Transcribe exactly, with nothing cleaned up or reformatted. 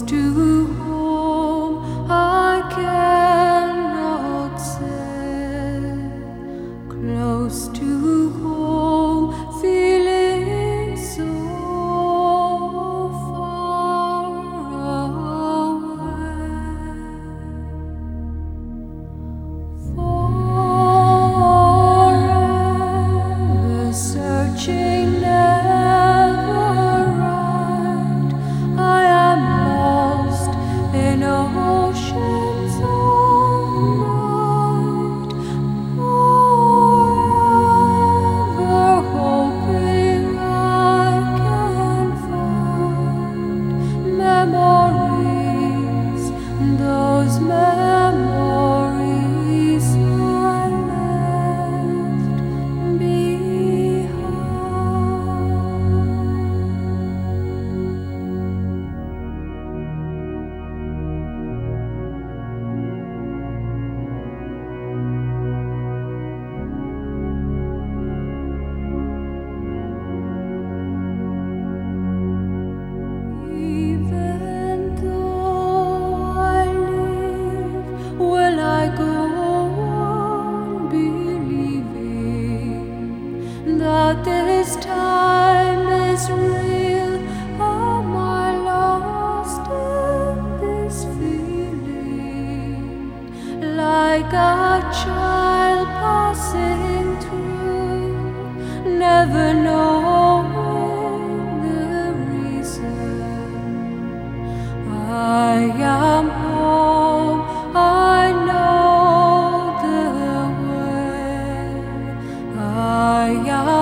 to home I cannot say, close to home feeling so far away. Forever searching never right, I am lost in oceans of night. Forever hoping I can find memories, those memories I left Even though I live, will I go on believing that this time is real? Am I lost in this feeling, like a child passing through, never knowing the reason? I am home, I know the way. I am